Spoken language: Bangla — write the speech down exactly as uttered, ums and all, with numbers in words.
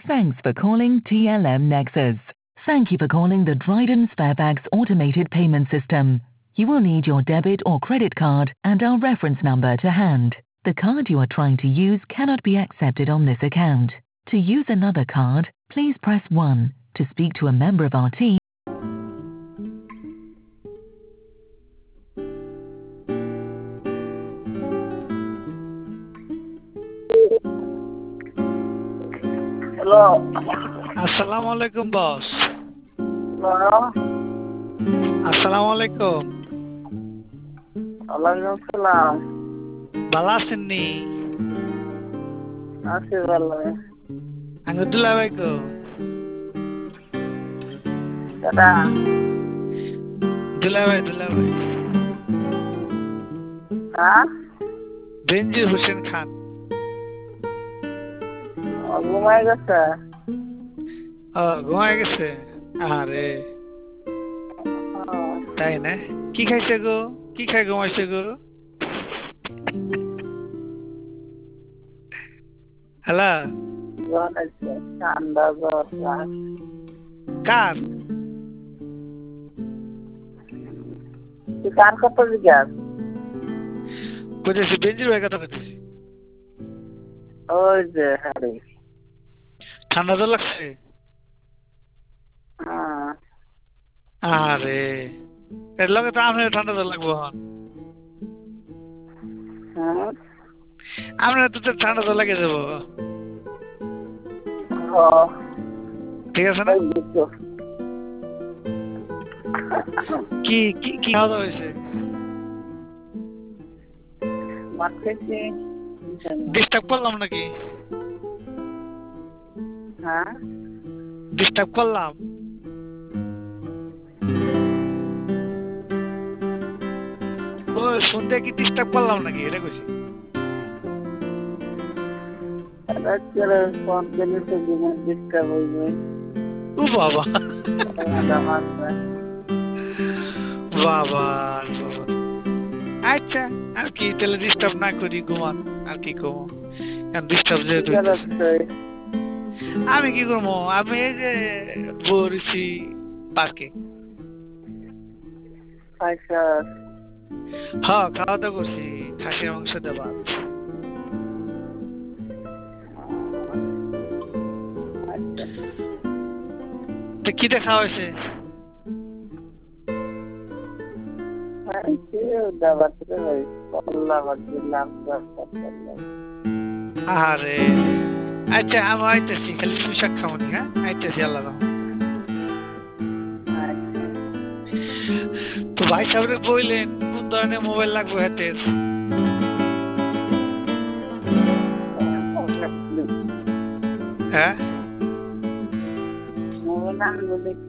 Thanks for calling T L M Nexus. Thank you for calling the Dryden Sparebags automated payment system. You will need your debit or credit card and our reference number to hand. The card you are trying to use cannot be accepted on this account. To use another card, please press one. To speak to a member of our team. Hello. Assalamu alaikum, boss. Hello. Assalamu alaikum. Alaikum salam. Bala sinni. Ashi bala. Angudullah bhai ko. Kada. Dullah bhai, Dullah bhai. Ha? Benjir Hussain Khan. ঘুমাই গেছে ও ঘুমাই গেছে আরে তাই না কি খাইছে গো কি খাই ঘুমাইছে গো হ্যালো ঠান্ডা জ্বর কার তুই কার কথা জিজ্ঞাস কইতেছি বেঞ্জির ভাই কথা কইতেছি ওই যে আরে ঠান্ডা তো লাগছে আরে এর লগে তো আমার ঠান্ডা তো লাগবো আমরা তো ঠান্ডা তো লাগে যাবো ঠিক আছে না কি কি কি খাওয়া দাওয়া হয়েছে ডিস্টার্ব করলাম নাকি হ্যাঁ ডিস্টার্ব করলাম ও শুনতে কি ডিস্টার্ব করলাম নাকি এটা কইছি রাত্রে ফোন করলে তো জীবন ডিস্টার্ব হইবে ও বাবা বাবা আচ্ছা আর কি তাহলে ডিস্টার্ব না করি ঘুমান আর কি করবো কারণ ডিস্টার্ব যেহেতু আমি কি করবো আমি এই যে বসছি পার্কে হ্যাঁ খাওয়া দাওয়া করছি খাসির মাংস দিয়ে ভাত তো কি দেখা হয়েছে আরে আচ্ছা আমি আইতেছি খালি সুশাক খাওনি হ্যাঁ আইতেছি আল্লাহ তো ভাই সাহেব বললেন কোন ধরনের মোবাইল লাগবে হাতের হ্যাঁ